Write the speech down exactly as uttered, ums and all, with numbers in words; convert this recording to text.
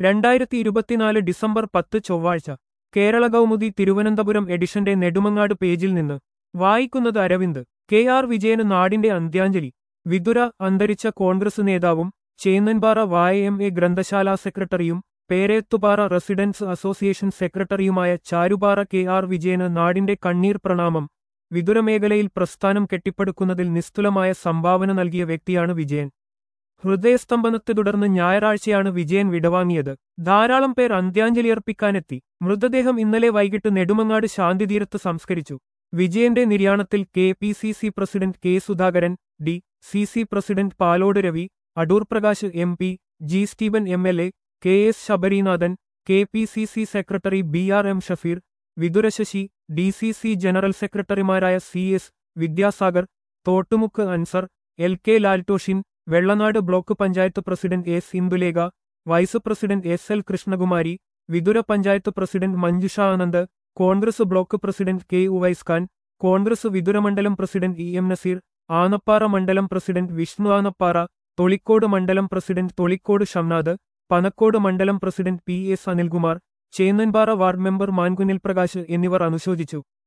രണ്ടായിരത്തി ഇരുപത്തിനാല് ഡിസംബർ പത്ത് ചൊവ്വാഴ്ച കേരള കൗമുദി തിരുവനന്തപുരം എഡിഷന്റെ നെടുമങ്ങാട് പേജിൽ നിന്ന് വായിക്കുന്നത് അരവിന്ദ്. കെ ആർ വിജയന് നാടിന്റെ അന്ത്യാഞ്ജലി. വിതുര അന്തരിച്ച കോൺഗ്രസ് നേതാവും ചേന്നൻപാറ വായ എം എ ഗ്രന്ഥശാലാ സെക്രട്ടറിയും പേരേത്തുപാറ റെസിഡൻസ് അസോസിയേഷൻ സെക്രട്ടറിയുമായ ചാരുപാറ കെ ആർ വിജയന് നാടിന്റെ കണ്ണീർ പ്രണാമം. വിതുര മേഖലയിൽ പ്രസ്ഥാനം കെട്ടിപ്പടുക്കുന്നതിൽ നിസ്തുലമായ സംഭാവന നൽകിയ വ്യക്തിയാണ് വിജയൻ. ഹൃദയസ്തംഭനത്തെ തുടർന്ന് ഞായറാഴ്ചയാണ് വിജയൻ വിടവാങ്ങിയത്. ധാരാളം പേർ അന്ത്യാഞ്ജലിയർപ്പിക്കാനെത്തി. മൃതദേഹം ഇന്നലെ വൈകിട്ട് നെടുമങ്ങാട് ശാന്തിതീരത്ത് സംസ്കരിച്ചു. വിജയന്റെ നിര്യാണത്തിൽ K P C C president K Sudhakaran, D C C president Palode Ravi, Adoor Prakash M P, G Stephen M L A, K S Sabarinathan, K P C C secretary B R M Shafeer, Vithura Sasi, D C C general സെക്രട്ടറിമാരായ C S Vidyasagar, Thottumukku Anzar, L K Laltoshin, Vellanad block panchayat president S Indulekha, vice president S L Krishnakumari, Vithura panchayat president Manjusha Anand, Congress block president K Uvais Khan, Congress Vithura മണ്ഡലം president E M Nazeer, Anappara മണ്ഡലം president Vishnu Anappara, Tholicode മണ്ഡലം president Tholicode Shamnath, Panacode മണ്ഡലം president P S Anilkumar, Chennanpara ward member മാൻകുനിൽ പ്രകാശ് എന്നിവർ അനുശോചിച്ചു.